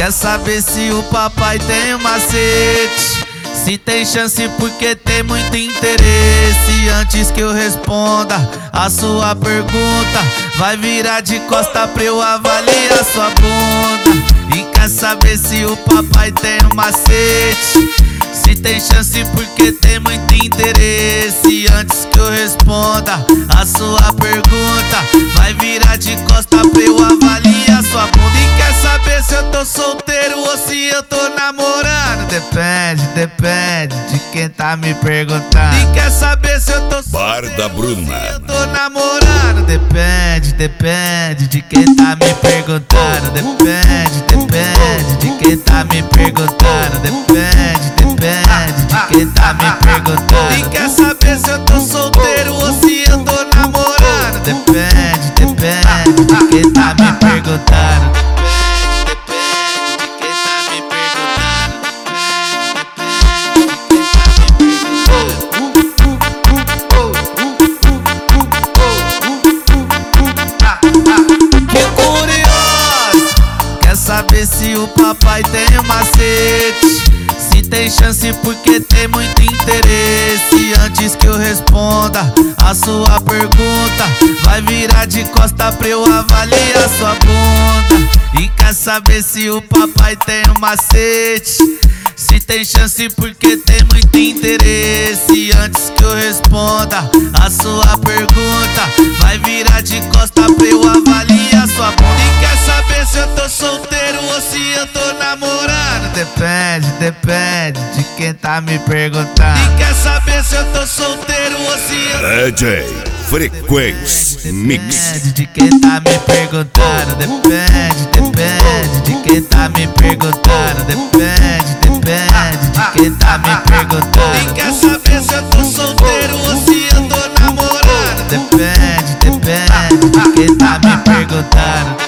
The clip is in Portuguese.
Quer saber se o papai tem um macete? Se tem chance porque tem muito interesse. Antes que eu responda a sua pergunta, vai virar de costa pra eu avaliar sua bunda. E quer saber se o papai tem um macete? Se tem chance porque tem muito interesse. Antes que eu responda a sua pergunta, vai virar de costa pra eu avaliar sua bunda. E quer saber se eu tô solteiro ou se eu tô namorando? Depende de quem tá me perguntando. E quer saber se eu tô solteiro Bar da Bruna. ou se eu tô namorando? Depende de quem tá me perguntando. Depende de quem tá me perguntando. Depende de quem tá me perguntando. E quer saber se eu tô solteiro ou se eu tô namorando? Depende de quem tá me perguntando. Saber se o papai tem um macete? Se tem chance porque tem muito interesse. Antes que eu responda a sua pergunta, vai virar de costa pra eu avaliar sua bunda. E quer saber se o papai tem um macete? Se tem chance porque tem muito interesse. Antes que eu responda a sua pergunta, vai virar de costa pra eu avaliar sua bunda. E quer saber se eu tô solteiro ou se eu tô namorando? Depende de quem tá me perguntando. E quer saber se eu tô solteiro ou se eu tô DJ Frequência Mix. Depende de quem tá me perguntando. Depende de quem tá me perguntando. Depende de quem tá me perguntando. E quer saber se eu tô solteiro ou se eu tô namorando? Depende de quem tá me perguntando.